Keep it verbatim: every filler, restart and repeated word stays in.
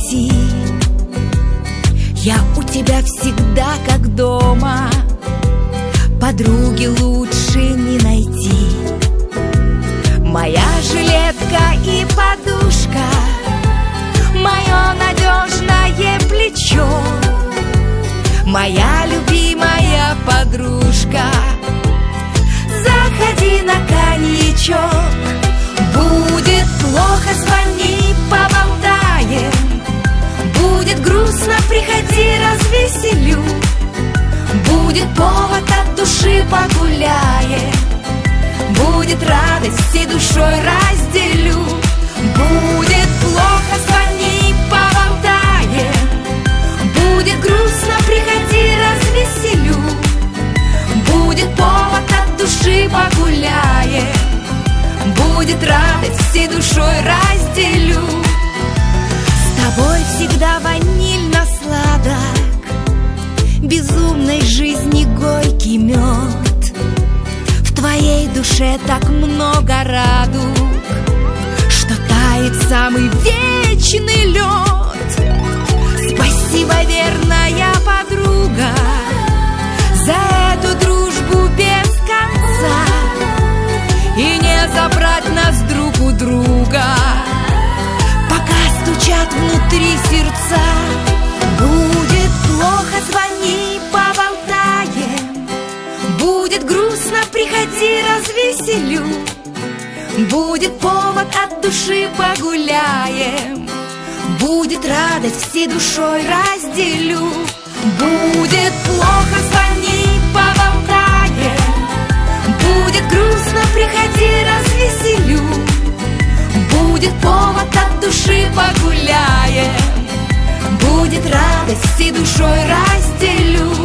найти. Я у тебя всегда как дома, подруги лучше не найти. Моя жилетка и подушка, мое надежное плечо, моя любимая подружка. Заходи на коньячок. Будет плохо, звони, поболтаем. Будет грустно, приходи, развеселю. Будет повод, от души погуляем. Будет радость, всей душой разделю. Будет плохо, звони, поболтаем. Будет грустно, приходи, развеселю. Будет повод, от души погуляем. Будет радость, всей душой разделю. С тобой всегда ванильно сладок, безумной жизни горький мед. В твоей душе так много радуг, что тает самый вечный лед. Спасибо, верная подруга, за эту дружбу без конца. И не забрать нас друг у друга, пока стучат внутри сердца. Будет плохо, звони, поболтаем. Будет грустно, приходи, развеселю. Будет повод, от души погуляем. Будет радость, всей душой разделю. Будет плохо, звони, поболтаем. Будет грустно, приходи, развеселю. Будет повод, от души погуляем. Будет радость, всей душой разделю.